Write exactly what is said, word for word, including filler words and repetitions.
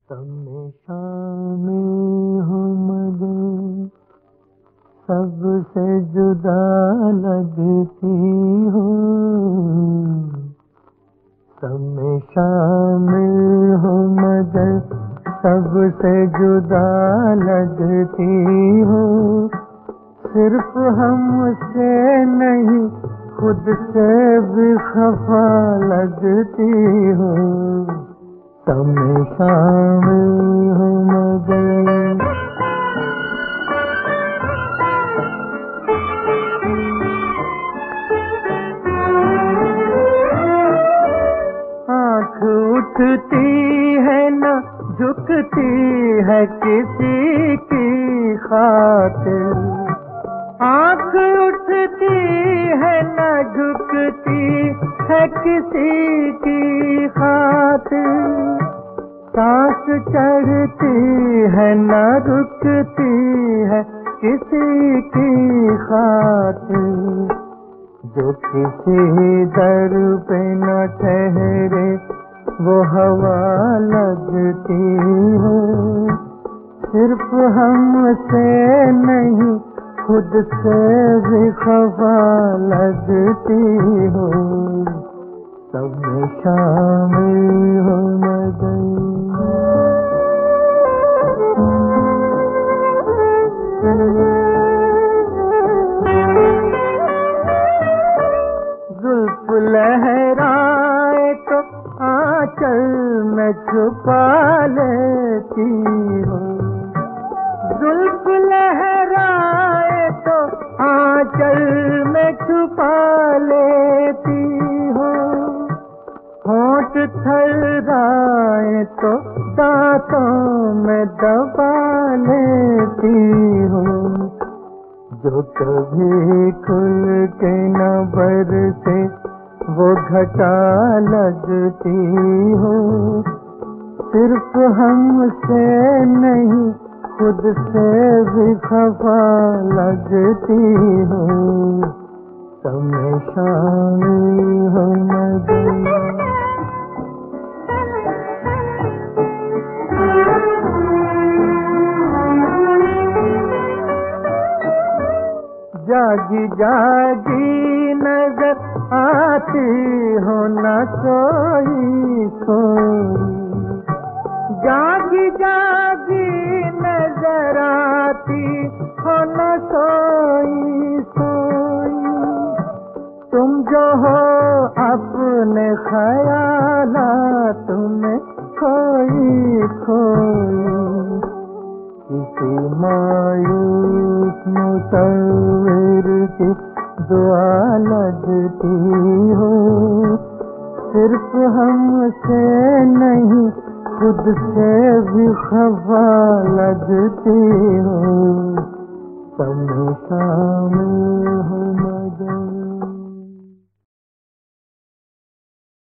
तुम्हें शामिल हो मगर सबसे जुदा लगती हो। तुम्हें शामिल हो मगर सबसे जुदा लगती हो। सिर्फ हमसे नहीं खुद से भी खफा लगती हो। तुम्हें शामिल हो मगर आँख उठती है न झुकती है किसी की खातिर। आँख उठती है न झुकती है किसी की खातिर। सांस चढ़ती है न रुकती है किसी की खातिर। जो किसी दर पे न ठहरे वो हवा लगती हो। सिर्फ हमसे नहीं खुद से भी खफा लगती हो। सब में शामिल हो मगर जुल्फ लहराए तो आंचल में छुपा लेती हो। जुल्फ लहराए तो आंचल में छुपा लेती हो। होंठ थर्राए तो दांतों में दबा लेती हो। जो कभी खुल के न बरसे वो घटा लगती हो। सिर्फ हमसे नहीं खुद से भी खफा लगती हो। तुम्हें शामिल हो मगर जागी जागी नजर आती हो न कोई कोई। जागी जागी नजर आती हो न सोई सोई। तुम जो हो अपने ख्यालात में खोई खोई। किसी मायूस मुसव्विर की दुआ लगती हो। सिर्फ हमसे नहीं खुद से भी खफा लगती हो। तुम शामिल हो।